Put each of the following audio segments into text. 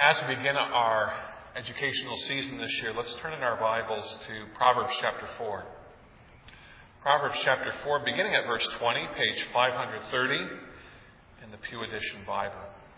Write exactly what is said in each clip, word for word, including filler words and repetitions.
As we begin our educational season this year, let's turn in our Bibles to Proverbs chapter four. Proverbs chapter four, beginning at verse twenty, page five thirty in the Pew Edition Bible.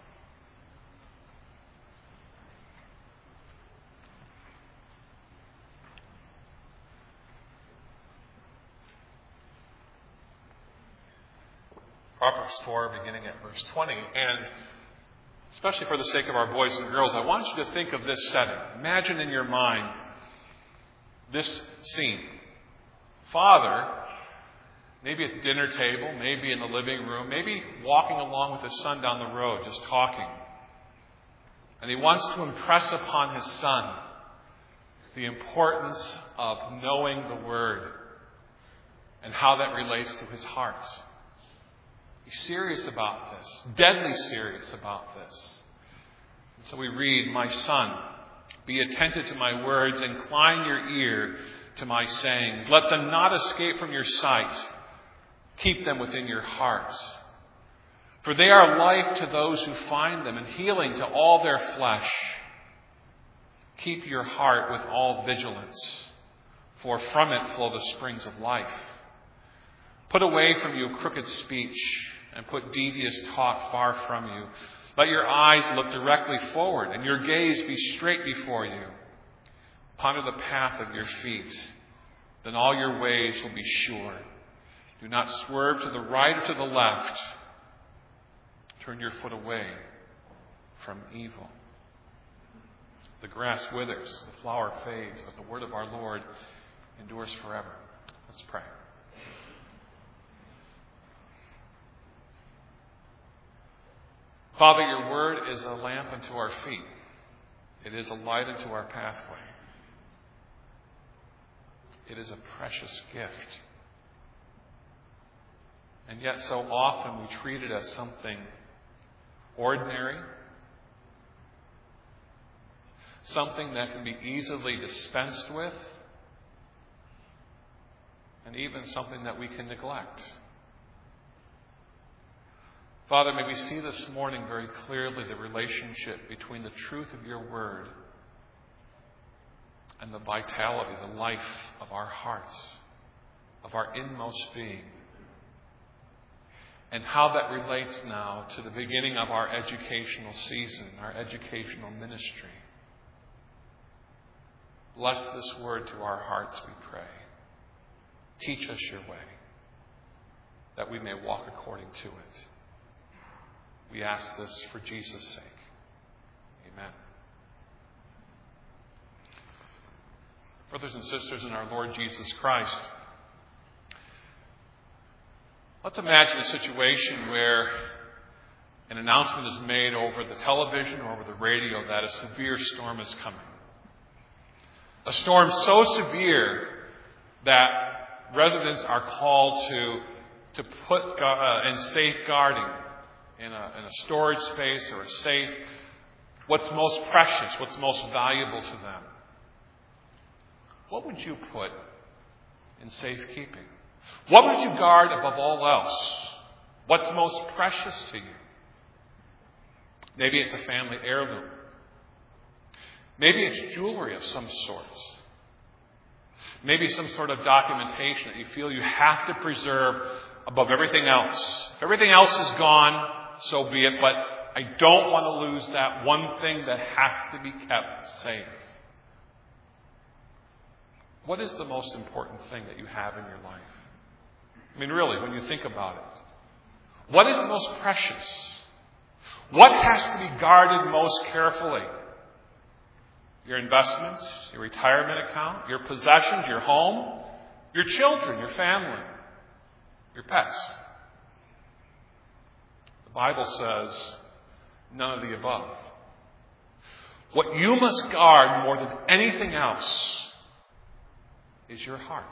Proverbs four, beginning at verse twenty. And especially for the sake of our boys and girls, I want you to think of this setting. Imagine in your mind this scene. Father, maybe at the dinner table, maybe in the living room, maybe walking along with his son down the road, just talking. And he wants to impress upon his son the importance of knowing the Word and how that relates to his heart. He's serious about this, deadly serious about this. And so we read, "My son, be attentive to my words, incline your ear to my sayings. Let them not escape from your sight. Keep them within your heart. For they are life to those who find them, and healing to all their flesh. Keep your heart with all vigilance, for from it flow the springs of life. Put away from you crooked speech, and put devious talk far from you. Let your eyes look directly forward, and your gaze be straight before you. Ponder the path of your feet, then all your ways will be sure. Do not swerve to the right or to the left. Turn your foot away from evil." The grass withers, the flower fades, but the word of our Lord endures forever. Let's pray. Father, your word is a lamp unto our feet. It is a light unto our pathway. It is a precious gift. And yet so often we treat it as something ordinary, something that can be easily dispensed with, and even something that we can neglect. Father, may we see this morning very clearly the relationship between the truth of your word and the vitality, the life of our hearts, of our inmost being, and how that relates now to the beginning of our educational season, our educational ministry. Bless this word to our hearts, we pray. Teach us your way, that we may walk according to it. We ask this for Jesus' sake. Amen. Brothers and sisters in our Lord Jesus Christ, let's imagine a situation where an announcement is made over the television or over the radio that a severe storm is coming. A storm so severe that residents are called to, to put uh, in safeguarding In a, in a storage space or a safe, what's most precious, what's most valuable to them. What would you put in safekeeping? What would you guard above all else? What's most precious to you? Maybe it's a family heirloom. Maybe it's jewelry of some sort. Maybe some sort of documentation that you feel you have to preserve above everything else. If everything else is gone, so be it, but I don't want to lose that one thing that has to be kept safe. What is the most important thing that you have in your life? I mean, really, when you think about it, what is the most precious? What has to be guarded most carefully? Your investments, your retirement account, your possessions, your home, your children, your family, your pets. The Bible says none of the above. What you must guard more than anything else is your heart.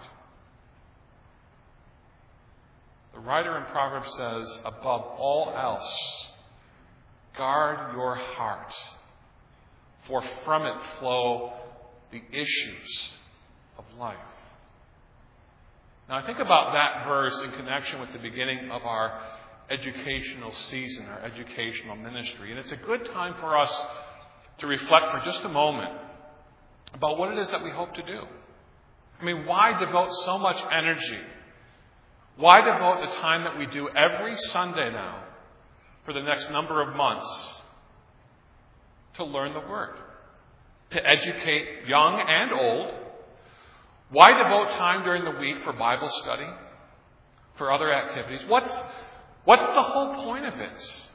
The writer in Proverbs says, above all else, guard your heart, for from it flow the issues of life. Now, I think about that verse in connection with the beginning of our educational season, our educational ministry. And it's a good time for us to reflect for just a moment about what it is that we hope to do. I mean, why devote so much energy? Why devote the time that we do every Sunday now for the next number of months to learn the Word, to educate young and old? Why devote time during the week for Bible study, for other activities? What's, what's the whole point of it?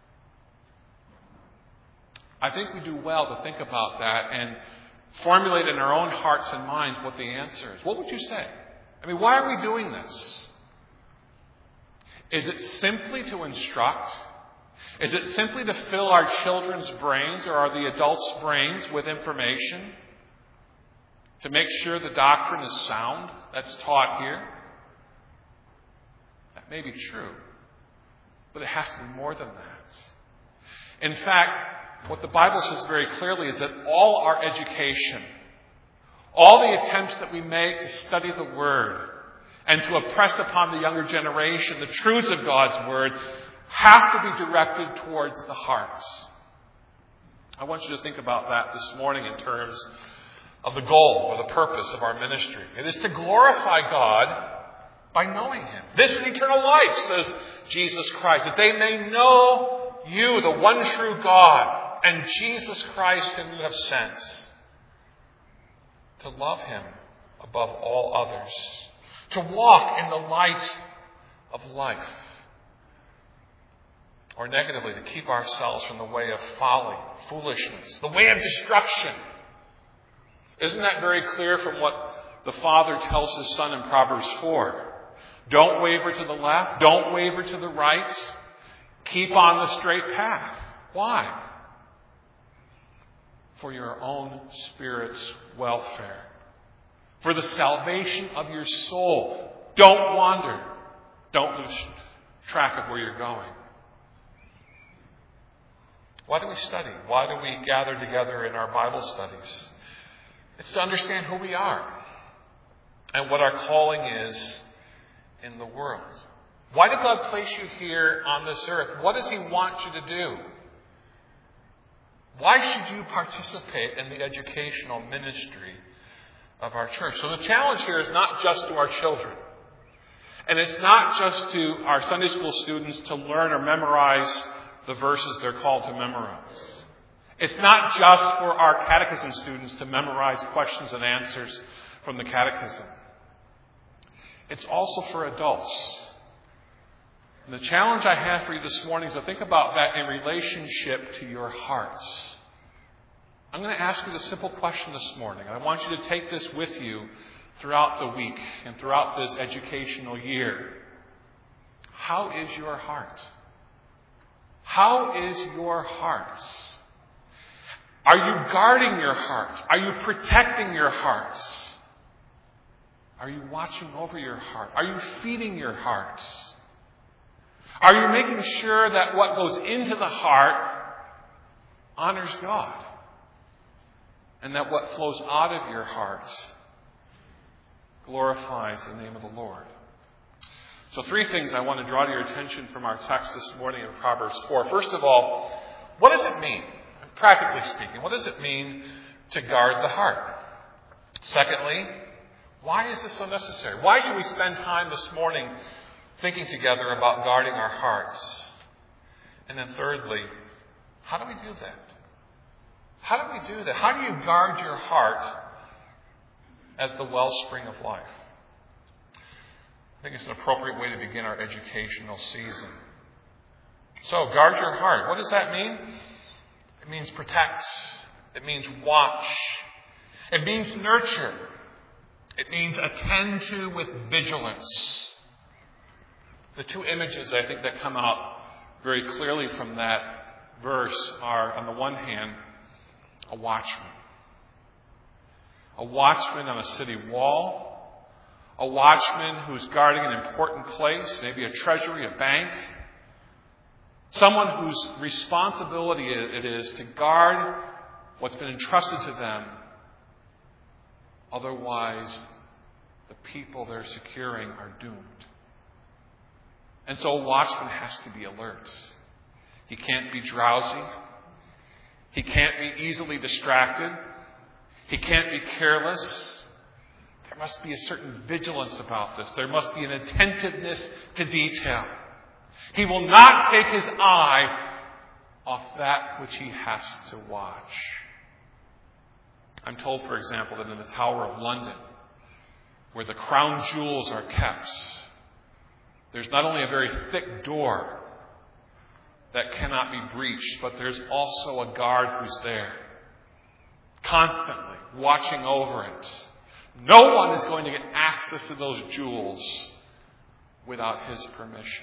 I think we do well to think about that and formulate in our own hearts and minds what the answer is. What would you say? I mean, why are we doing this? Is it simply to instruct? Is it simply to fill our children's brains or are the adults' brains with information? To make sure the doctrine is sound that's taught here? That may be true, but it has to be more than that. In fact, what the Bible says very clearly is that all our education, all the attempts that we make to study the Word and to impress upon the younger generation the truths of God's Word have to be directed towards the heart. I want you to think about that this morning in terms of the goal or the purpose of our ministry. It is to glorify God by knowing Him. This is eternal life, says Jesus Christ, that they may know you, the one true God, and Jesus Christ whom you have sent. To love Him above all others. To walk in the light of life. Or negatively, to keep ourselves from the way of folly, foolishness, the way of destruction. Isn't that very clear from what the Father tells His Son in Proverbs four? Don't waver to the left. Don't waver to the right. Keep on the straight path. Why? For your own spirit's welfare. For the salvation of your soul. Don't wander. Don't lose track of where you're going. Why do we study? Why do we gather together in our Bible studies? It's to understand who we are and what our calling is in the world. Why did God place you here on this earth? What does He want you to do? Why should you participate in the educational ministry of our church? So the challenge here is not just to our children. And it's not just to our Sunday school students to learn or memorize the verses they're called to memorize. It's not just for our catechism students to memorize questions and answers from the catechism. It's also for adults. And the challenge I have for you this morning is to think about that in relationship to your hearts. I'm going to ask you the simple question this morning. I want you to take this with you throughout the week and throughout this educational year. How is your heart? How is your heart? Are you guarding your heart? Are you protecting your heart? Are you watching over your heart? Are you feeding your heart? Are you making sure that what goes into the heart honors God? And that what flows out of your heart glorifies the name of the Lord? So three things I want to draw to your attention from our text this morning in Proverbs four. First of all, what does it mean? Practically speaking, what does it mean to guard the heart? Secondly, why is this so necessary? Why should we spend time this morning thinking together about guarding our hearts? And then thirdly, how do we do that? How do we do that? How do you guard your heart as the wellspring of life? I think it's an appropriate way to begin our educational season. So, guard your heart. What does that mean? It means protect. It means watch. It means nurture. It means attend to with vigilance. The two images I think that come out very clearly from that verse are, on the one hand, a watchman. A watchman on a city wall. A watchman who's guarding an important place, maybe a treasury, a bank. Someone whose responsibility it is to guard what's been entrusted to them. Otherwise, the people they're securing are doomed. And so a watchman has to be alert. He can't be drowsy. He can't be easily distracted. He can't be careless. There must be a certain vigilance about this. There must be an attentiveness to detail. He will not take his eye off that which he has to watch. I'm told, for example, that in the Tower of London, where the crown jewels are kept, there's not only a very thick door that cannot be breached, but there's also a guard who's there, constantly watching over it. No one is going to get access to those jewels without his permission.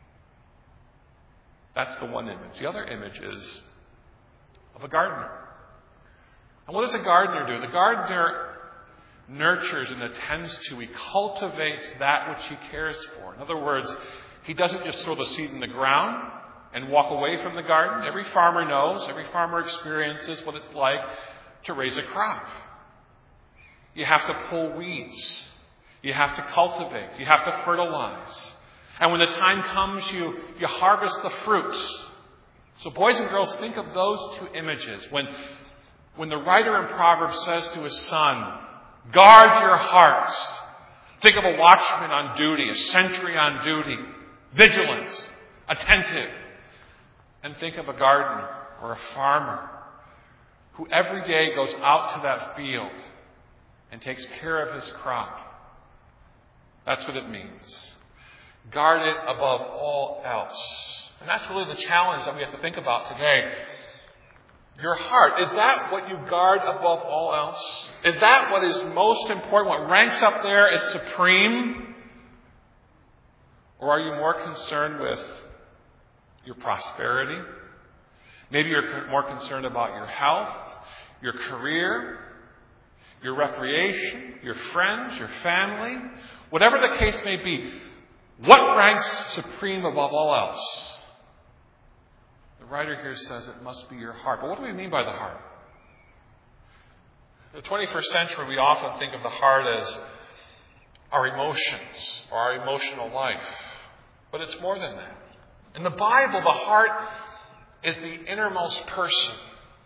That's the one image. The other image is of a gardener. And what does a gardener do? The gardener nurtures and attends to, he cultivates that which he cares for. In other words, he doesn't just throw the seed in the ground and walk away from the garden. Every farmer knows, every farmer experiences what it's like to raise a crop. You have to pull weeds. You have to cultivate. You have to fertilize. And when the time comes, you, you harvest the fruits. So boys and girls, think of those two images. When, when the writer in Proverbs says to his son, guard your hearts. Think of a watchman on duty, a sentry on duty, vigilant, attentive. And think of a gardener or a farmer who every day goes out to that field and takes care of his crop. That's what it means. Guard it above all else. And that's really the challenge that we have to think about today. Your heart, is that what you guard above all else? Is that what is most important, what ranks up there as supreme? Or are you more concerned with your prosperity? Maybe you're more concerned about your health, your career, your recreation, your friends, your family. Whatever the case may be, what ranks supreme above all else? The writer here says it must be your heart. But what do we mean by the heart? In the twenty-first century, we often think of the heart as our emotions or our emotional life. But it's more than that. In the Bible, the heart is the innermost person.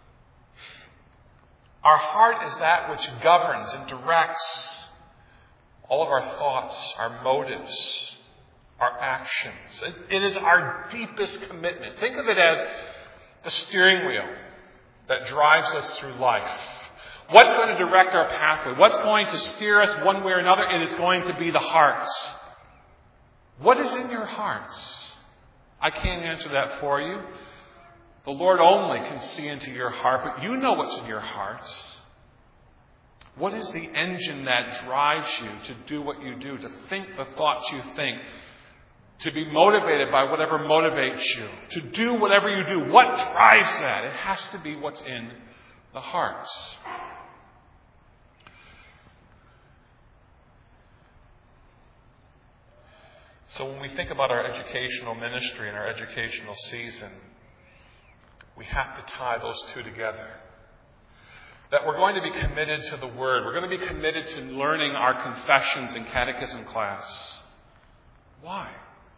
Our heart is that which governs and directs all of our thoughts, our motives, our actions. It, it is our deepest commitment. Think of it as the steering wheel that drives us through life. What's going to direct our pathway? What's going to steer us one way or another? It is going to be the hearts. What is in your hearts? I can't answer that for you. The Lord only can see into your heart, but you know what's in your heart. What is the engine that drives you to do what you do, to think the thoughts you think, to be motivated by whatever motivates you, to do whatever you do? What drives that? It has to be what's in the hearts. So when we think about our educational ministry and our educational season, we have to tie those two together. That we're going to be committed to the Word. We're going to be committed to learning our confessions in catechism class. Why?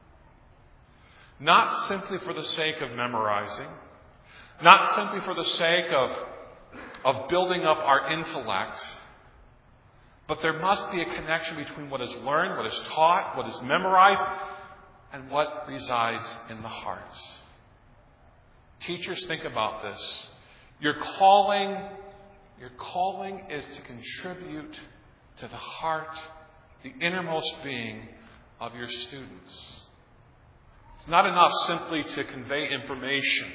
Not simply for the sake of memorizing. Not simply for the sake of, of building up our intellect. But there must be a connection between what is learned, what is taught, what is memorized, and what resides in the heart. Teachers, think about this. Your calling, your calling is to contribute to the heart, the innermost being of your students. It's not enough simply to convey information.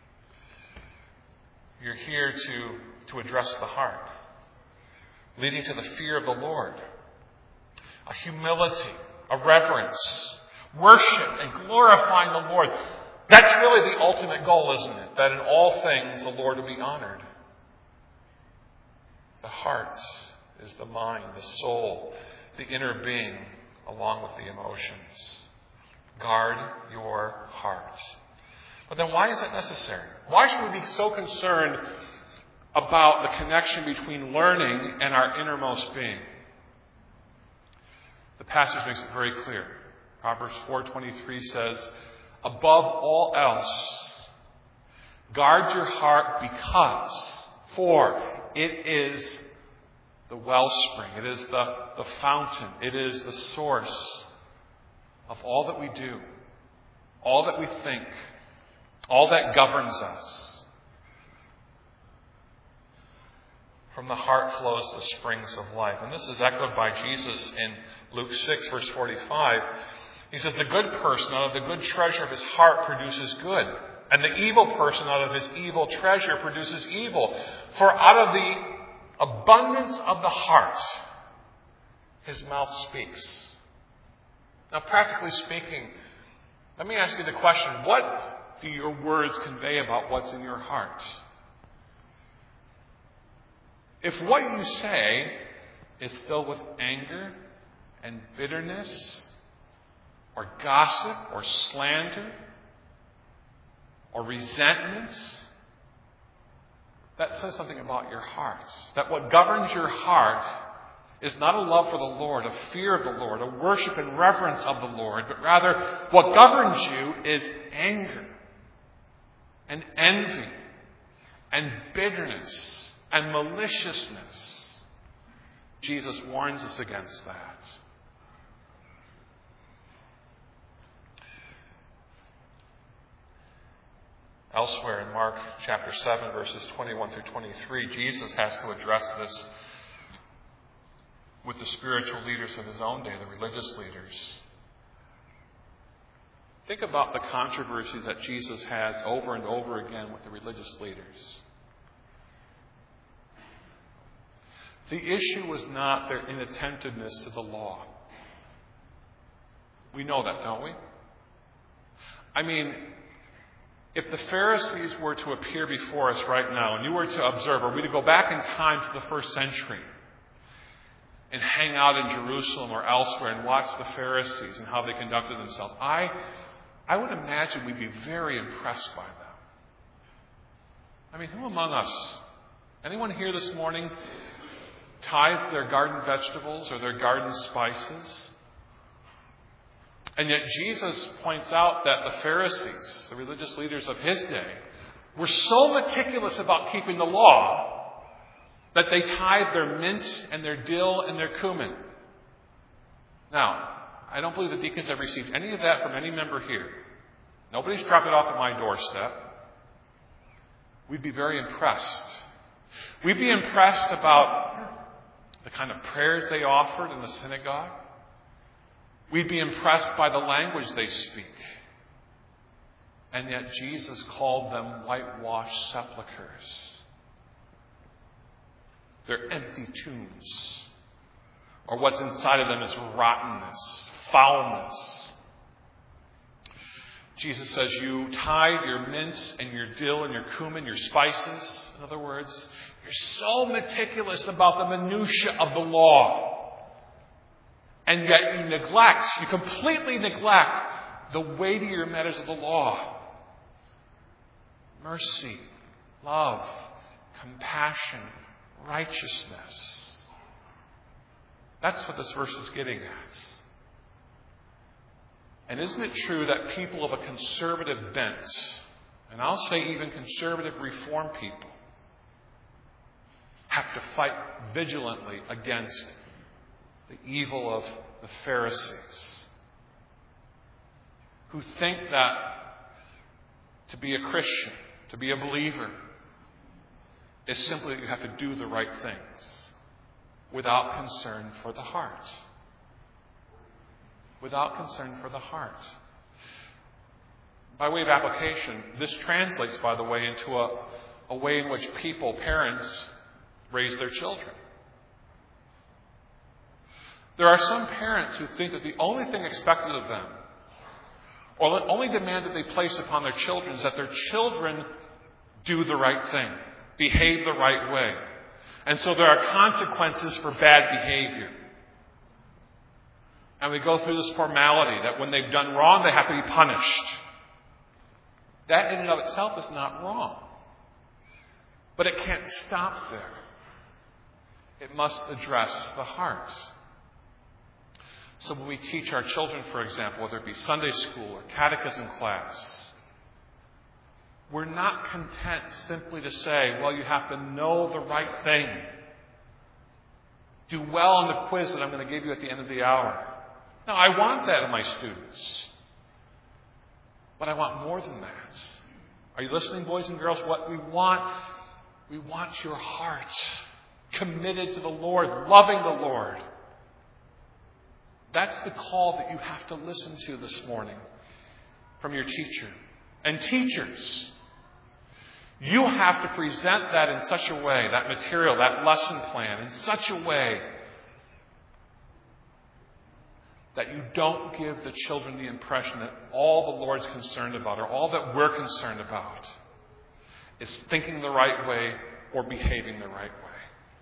You're here to, to address the heart, leading to the fear of the Lord, a humility, a reverence, worship, and glorifying the Lord. That's really the ultimate goal, isn't it? That in all things the Lord will be honored. The heart is the mind, the soul, the inner being, along with the emotions. Guard your heart. But then why is that necessary? Why should we be so concerned about the connection between learning and our innermost being? The passage makes it very clear. Proverbs four twenty-three says, above all else, Guard your heart because, for it is the wellspring. It is the, the fountain. It is the source of all that we do, all that we think, all that governs us. From the heart flows the springs of life. And this is echoed by Jesus in Luke six, verse forty-five. He says, the good person out of the good treasure of his heart produces good, and the evil person out of his evil treasure produces evil. For out of the abundance of the heart, his mouth speaks. Now, practically speaking, let me ask you the question, what do your words convey about what's in your heart? If what you say is filled with anger and bitterness, or gossip, or slander, or resentment, that says something about your hearts. That what governs your heart is not a love for the Lord, a fear of the Lord, a worship and reverence of the Lord, but rather what governs you is anger and envy and bitterness and maliciousness. Jesus warns us against that. Elsewhere in Mark chapter seven, verses twenty-one through twenty-three, Jesus has to address this with the spiritual leaders of his own day, the religious leaders. Think about the controversies that Jesus has over and over again with the religious leaders. The issue was not their inattentiveness to the law. We know that, don't we? I mean, if the Pharisees were to appear before us right now, and you were to observe, or we to go back in time to the first century and hang out in Jerusalem or elsewhere and watch the Pharisees and how they conducted themselves, I, I would imagine we'd be very impressed by them. I mean, who among us, anyone here this morning, tithe their garden vegetables or their garden spices? And yet Jesus points out that the Pharisees, the religious leaders of his day, were so meticulous about keeping the law that they tithed their mint and their dill and their cumin. Now, I don't believe the deacons have received any of that from any member here. Nobody's dropped it off at my doorstep. We'd be very impressed. We'd be impressed about the kind of prayers they offered in the synagogue. We'd be impressed by the language they speak. And yet Jesus called them whitewashed sepulchres. They're empty tombs. Or what's inside of them is rottenness, foulness. Jesus says, you tithe your mint and your dill and your cumin, your spices. In other words, you're so meticulous about the minutiae of the law. And yet you neglect, you completely neglect the weightier matters of the law. Mercy, love, compassion, righteousness. That's what this verse is getting at. And isn't it true that people of a conservative bent, and I'll say even conservative reform people, have to fight vigilantly against the evil of the Pharisees, who think that to be a Christian, to be a believer, is simply that you have to do the right things without concern for the heart. Without concern for the heart. By way of application, this translates, by the way, into a, a way in which people, parents, raise their children. There are some parents who think that the only thing expected of them, or the only demand that they place upon their children, is that their children do the right thing, behave the right way. And so there are consequences for bad behavior. And we go through this formality that when they've done wrong, they have to be punished. That in and of itself is not wrong. But it can't stop there. It must address the heart. So when we teach our children, for example, whether it be Sunday school or catechism class, We're not content simply to say, well, you have to know the right thing. Do well on the quiz that I'm going to give you at the end of the hour. No, I want that in my students. But I want more than that. Are you listening, boys and girls? What we want, we want your hearts committed to the Lord, loving the Lord. That's the call that you have to listen to this morning from your teacher. And teachers, you have to present that in such a way, that material, that lesson plan, in such a way that you don't give the children the impression that all the Lord's concerned about, or all that we're concerned about, is thinking the right way or behaving the right way.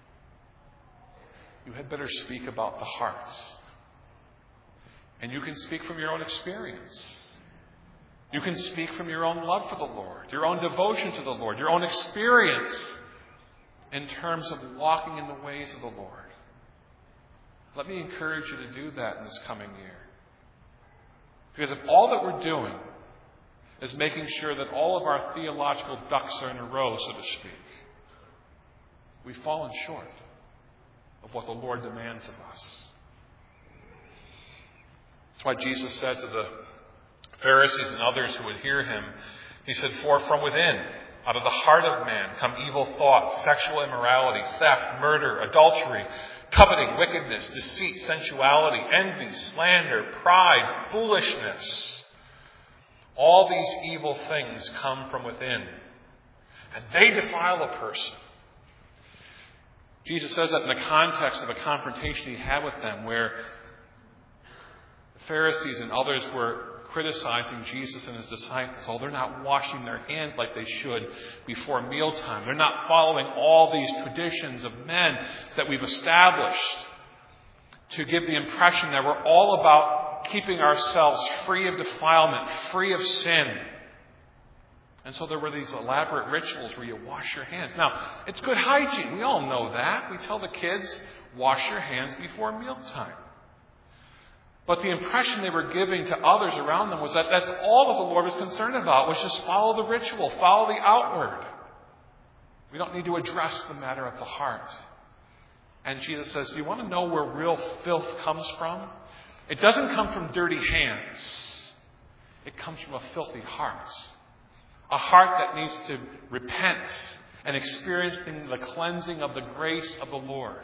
You had better speak about the hearts. And you can speak from your own experience. You can speak from your own love for the Lord, your own devotion to the Lord, your own experience in terms of walking in the ways of the Lord. Let me encourage you to do that in this coming year. Because if all that we're doing is making sure that all of our theological ducks are in a row, so to speak, we've fallen short of what the Lord demands of us. That's why Jesus said to the Pharisees and others who would hear him, he said, "For from within, out of the heart of man, come evil thoughts, sexual immorality, theft, murder, adultery, coveting, wickedness, deceit, sensuality, envy, slander, pride, foolishness. All these evil things come from within, and they defile a person." Jesus says that in the context of a confrontation he had with them, where the Pharisees and others were criticizing Jesus and his disciples. Oh, they're not washing their hands like they should before mealtime. They're not following all these traditions of men that we've established to give the impression that we're all about keeping ourselves free of defilement, free of sin. And so there were these elaborate rituals where you wash your hands. Now, it's good hygiene. We all know that. We tell the kids, wash your hands before mealtime. But the impression they were giving to others around them was that that's all that the Lord was concerned about, was just follow the ritual, follow the outward. We don't need to address the matter of the heart. And Jesus says, do you want to know where real filth comes from? It doesn't come from dirty hands. It comes from a filthy heart. A heart that needs to repent and experience the cleansing of the grace of the Lord.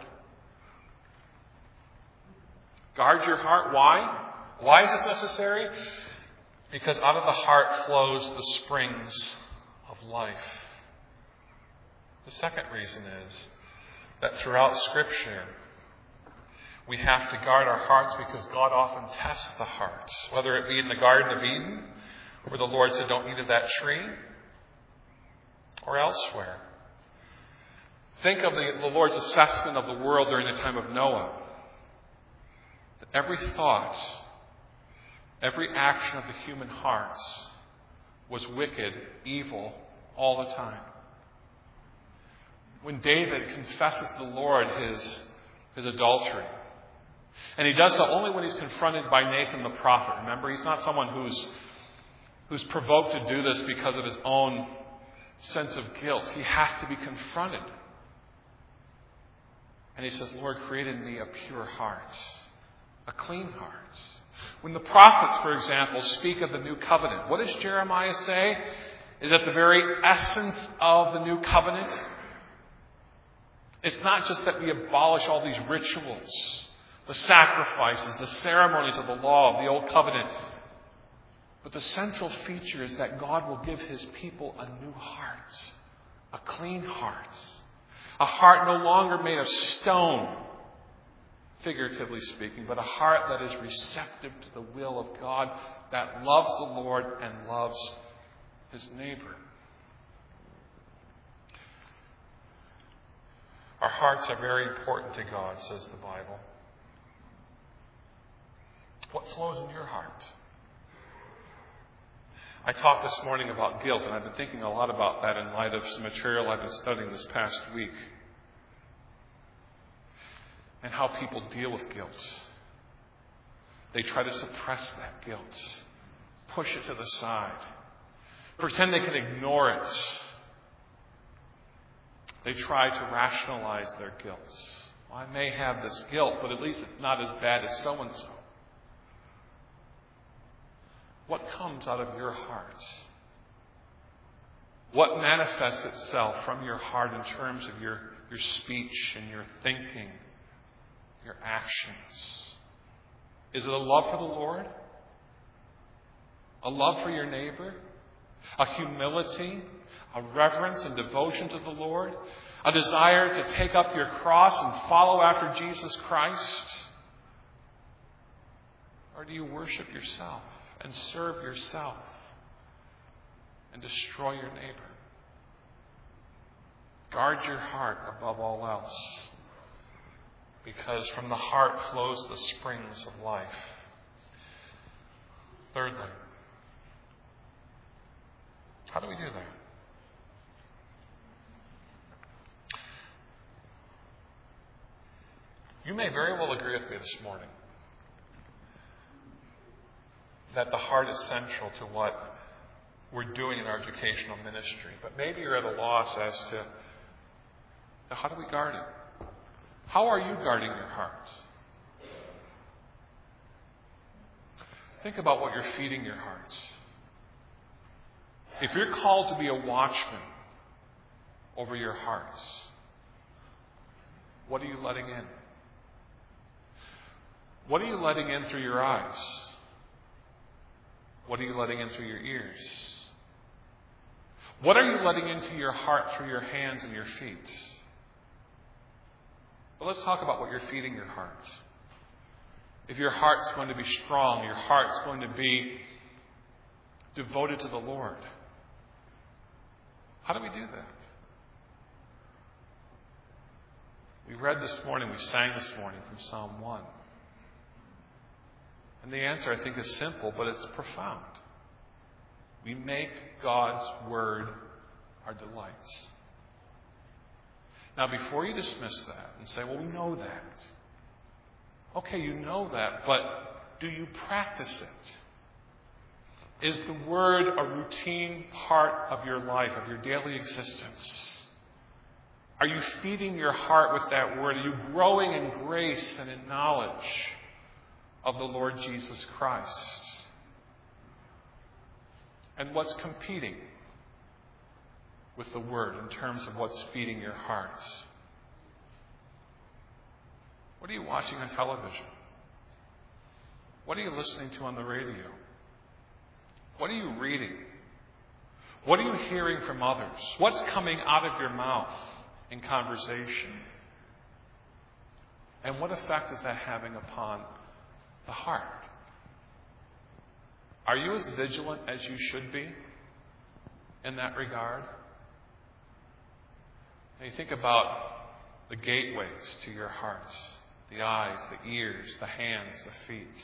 Guard your heart. Why? Why is this necessary? Because out of the heart flows the springs of life. The second reason is that throughout Scripture, we have to guard our hearts because God often tests the heart. Whether it be in the Garden of Eden, where the Lord said, don't eat of that tree, or elsewhere. Think of the, the Lord's assessment of the world during the time of Noah. Every thought, every action of the human heart was wicked, evil, all the time. When David confesses to the Lord his, his adultery, and he does so only when he's confronted by Nathan the prophet. Remember, he's not someone who's, who's provoked to do this because of his own sense of guilt. He has to be confronted. And he says, Lord, create in me a pure heart. A clean heart. When the prophets, for example, speak of the new covenant, what does Jeremiah say is at the very essence of the new covenant? It's not just that we abolish all these rituals, the sacrifices, the ceremonies of the law of the old covenant, but the central feature is that God will give his people a new heart, a clean heart, a heart no longer made of stone, figuratively speaking, but a heart that is receptive to the will of God, that loves the Lord and loves his neighbor. Our hearts are very important to God, says the Bible. What flows in your heart? I talked this morning about guilt, and I've been thinking a lot about that in light of some material I've been studying this past week. And how people deal with guilt. They try to suppress that guilt, push it to the side, pretend they can ignore it. They try to rationalize their guilt. Well, I may have this guilt, but at least it's not as bad as so-and-so. What comes out of your heart? What manifests itself from your heart in terms of your, your speech and your thinking, your actions? Is it a love for the Lord? A love for your neighbor? A humility? A reverence and devotion to the Lord? A desire to take up your cross and follow after Jesus Christ? Or do you worship yourself and serve yourself and destroy your neighbor? Guard your heart above all else, because from the heart flows the springs of life. Thirdly, how do we do that? You may very well agree with me this morning that the heart is central to what we're doing in our educational ministry. But maybe you're at a loss as to, to how do we guard it? How are you guarding your heart? Think about what you're feeding your heart. If you're called to be a watchman over your hearts, what are you letting in? What are you letting in through your eyes? What are you letting in through your ears? What are you letting into your heart through your hands and your feet? But let's talk about what you're feeding your heart. If your heart's going to be strong, your heart's going to be devoted to the Lord, how do we do that? We read this morning, we sang this morning from Psalm one. And the answer, I think, is simple, but it's profound. We make God's Word our delights. Now, before you dismiss that and say, well, we know that. Okay, you know that, but do you practice it? Is the Word a routine part of your life, of your daily existence? Are you feeding your heart with that Word? Are you growing in grace and in knowledge of the Lord Jesus Christ? And what's competing with the Word in terms of what's feeding your heart? What are you watching on television? What are you listening to on the radio? What are you reading? What are you hearing from others? What's coming out of your mouth in conversation? And what effect is that having upon the heart? Are you as vigilant as you should be in that regard? Now you think about the gateways to your hearts, the eyes, the ears, the hands, the feet.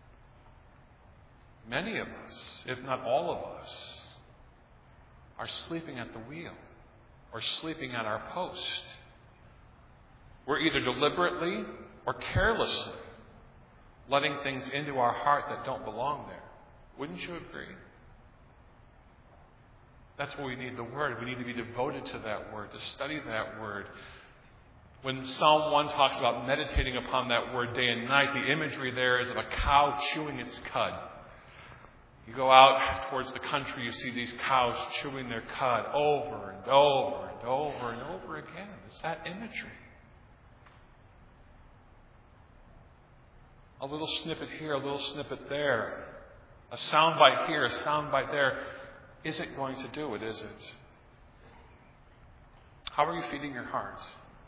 Many of us, if not all of us, are sleeping at the wheel or sleeping at our post. We're either deliberately or carelessly letting things into our heart that don't belong there. Wouldn't you agree? That's where we need the Word. We need to be devoted to that Word, to study that Word. When Psalm one talks about meditating upon that Word day and night, the imagery there is of a cow chewing its cud. You go out towards the country, you see these cows chewing their cud over and over and over and over again. It's that imagery. A little snippet here, a little snippet there. A soundbite here, a soundbite there. Is it going to do it? Is it? How are you feeding your heart?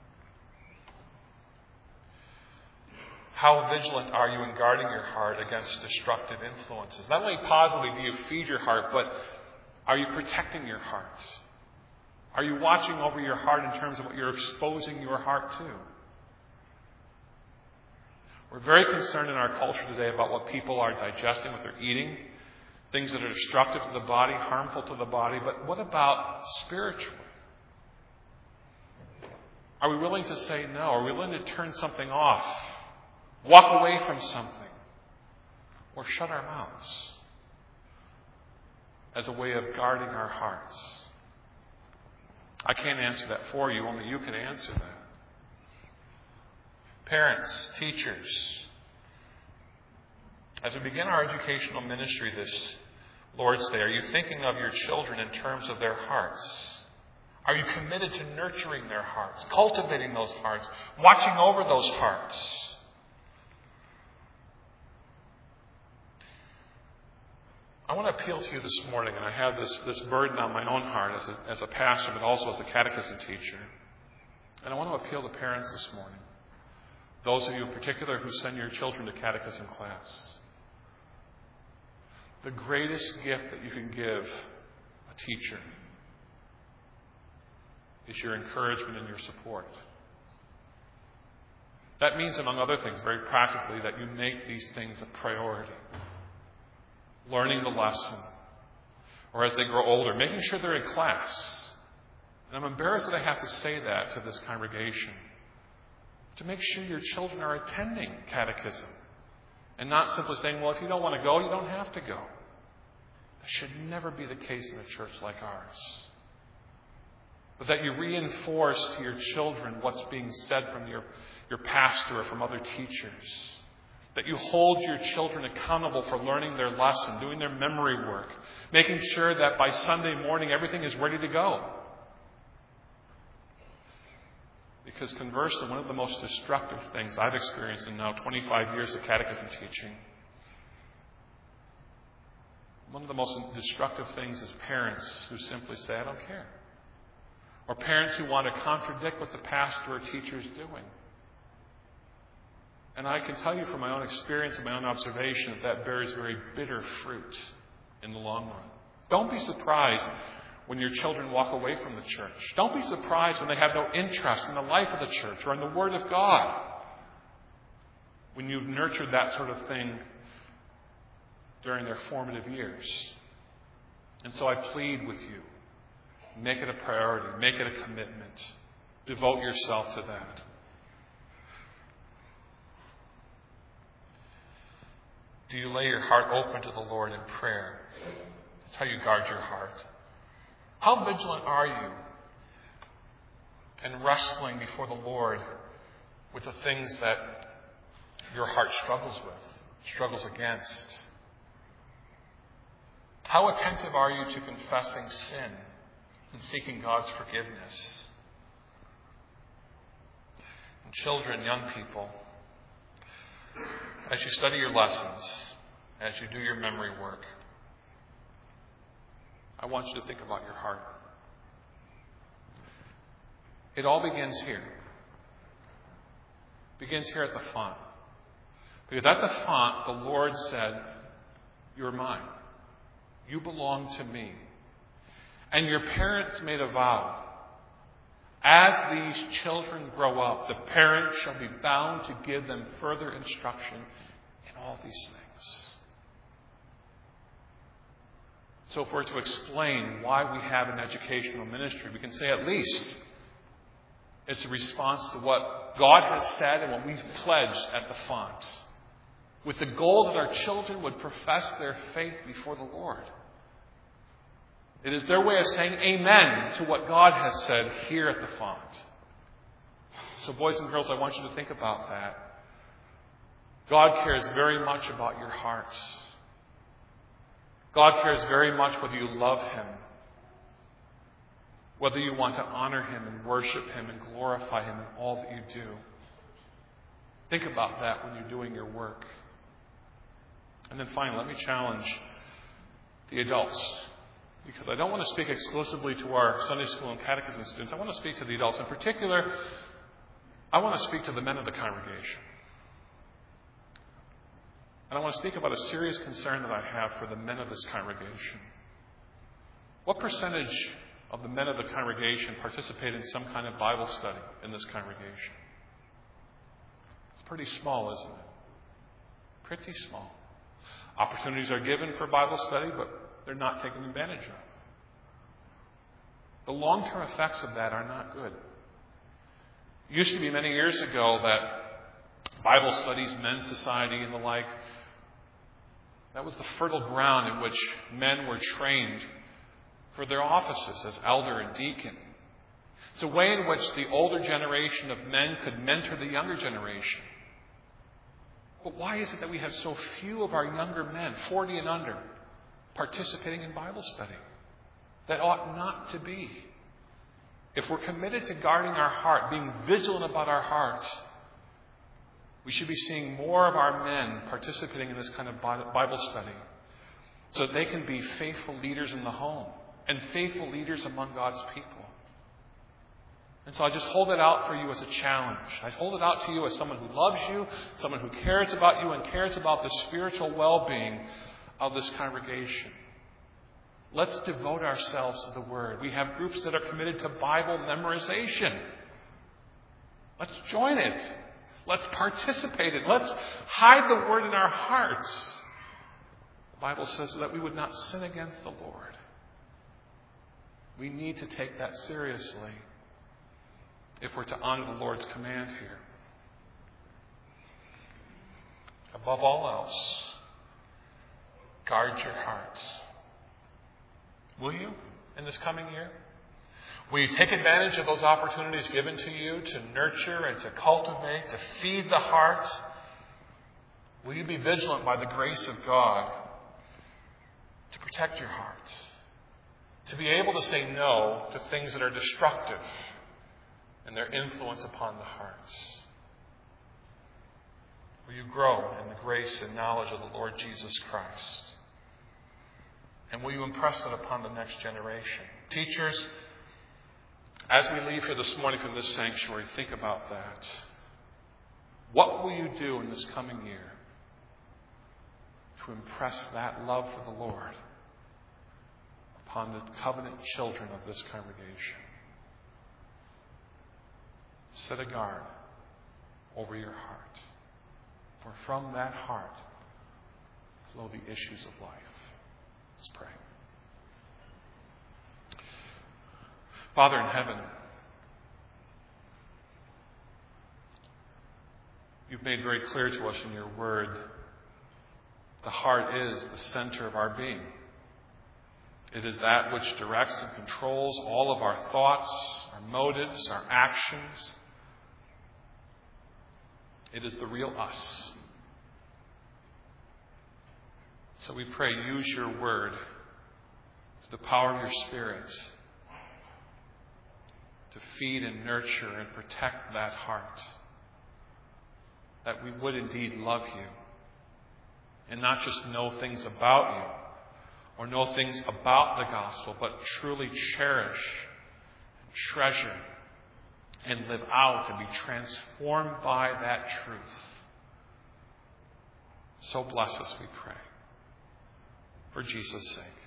How vigilant are you in guarding your heart against destructive influences? Not only positively do you feed your heart, but are you protecting your heart? Are you watching over your heart in terms of what you're exposing your heart to? We're very concerned in our culture today about what people are digesting, what they're eating, things that are destructive to the body, harmful to the body. But what about spiritually? Are we willing to say no? Are we willing to turn something off? Walk away from something? Or shut our mouths? as a way of guarding our hearts? I can't answer that for you. Only you can answer that. Parents, teachers, as we begin our educational ministry this Lord's Day, are you thinking of your children in terms of their hearts? Are you committed to nurturing their hearts, cultivating those hearts, watching over those hearts? I want to appeal to you this morning, and I have this, this burden on my own heart as a, as a pastor, but also as a catechism teacher. And I want to appeal to parents this morning, those of you in particular who send your children to catechism class. The greatest gift that you can give a teacher is your encouragement and your support. That means, among other things, very practically, that you make these things a priority. Learning the lesson, or as they grow older, making sure they're in class. And I'm embarrassed that I have to say that to this congregation. To make sure your children are attending catechism and not simply saying, well, if you don't want to go, you don't have to go. That should never be the case in a church like ours. But that you reinforce to your children what's being said from your, your pastor or from other teachers. That you hold your children accountable for learning their lesson, doing their memory work, making sure that by Sunday morning everything is ready to go. Because conversely, one of the most destructive things I've experienced in now twenty-five years of catechism teaching, one of the most destructive things is parents who simply say, I don't care. Or parents who want to contradict what the pastor or teacher is doing. And I can tell you from my own experience and my own observation that that bears very bitter fruit in the long run. Don't be surprised when your children walk away from the church. Don't be surprised when they have no interest in the life of the church or in the Word of God. When you've nurtured that sort of thing during their formative years. And so I plead with you, make it a priority, make it a commitment. Devote yourself to that. Do you lay your heart open to the Lord in prayer? That's how you guard your heart. How vigilant are you in wrestling before the Lord with the things that your heart struggles with, struggles against? How attentive are you to confessing sin and seeking God's forgiveness? And children, young people, as you study your lessons, as you do your memory work, I want you to think about your heart. It all begins here. It begins here at the font. Because at the font, the Lord said, you're mine. You belong to me. And your parents made a vow. As these children grow up, the parents shall be bound to give them further instruction in all these things. So if we're to explain why we have an educational ministry, we can say at least it's a response to what God has said and what we've pledged at the font, with the goal that our children would profess their faith before the Lord. It is their way of saying amen to what God has said here at the font. So boys and girls, I want you to think about that. God cares very much about your hearts. God cares very much whether you love Him, whether you want to honor Him and worship Him and glorify Him in all that you do. Think about that when you're doing your work. And then finally, let me challenge the adults. Because I don't want to speak exclusively to our Sunday school and catechism students. I want to speak to the adults. In particular, I want to speak to the men of the congregation. And I want to speak about a serious concern that I have for the men of this congregation. What percentage of the men of the congregation participate in some kind of Bible study in this congregation? It's pretty small, isn't it? Pretty small. Opportunities are given for Bible study, but they're not taken advantage of. The long-term effects of that are not good. It used to be many years ago that Bible studies, men's society, and the like, That was the fertile ground in which men were trained for their offices as elder and deacon. It's a way in which the older generation of men could mentor the younger generation. But why is it that we have so few of our younger men, forty and under, participating in Bible study? That ought not to be. If we're committed to guarding our heart, being vigilant about our hearts, we should be seeing more of our men participating in this kind of Bible study so that they can be faithful leaders in the home and faithful leaders among God's people. And so I just hold it out for you as a challenge. I hold it out to you as someone who loves you, someone who cares about you and cares about the spiritual well-being of this congregation. Let's devote ourselves to the Word. We have groups that are committed to Bible memorization. Let's join it. Let's participate in it. Let's hide the Word in our hearts. The Bible says that we would not sin against the Lord. We need to take that seriously if we're to honor the Lord's command here. Above all else, guard your hearts. Will you in this coming year? Will you take advantage of those opportunities given to you to nurture and to cultivate, to feed the heart? Will you be vigilant by the grace of God to protect your heart? To be able to say no to things that are destructive and their influence upon the hearts? Will you grow in the grace and knowledge of the Lord Jesus Christ? And will you impress it upon the next generation? Teachers, as we leave here this morning from this sanctuary, think about that. What will you do in this coming year to impress that love for the Lord upon the covenant children of this congregation? Set a guard over your heart, for from that heart flow the issues of life. Let's pray. Father in heaven, you've made very clear to us in your word the heart is the center of our being. It is that which directs and controls all of our thoughts, our motives, our actions. It is the real us. So we pray, use your word, the power of your Spirit, to feed and nurture and protect that heart, that we would indeed love you and not just know things about you or know things about the gospel, but truly cherish and treasure and live out and be transformed by that truth. So bless us, we pray. For Jesus' sake.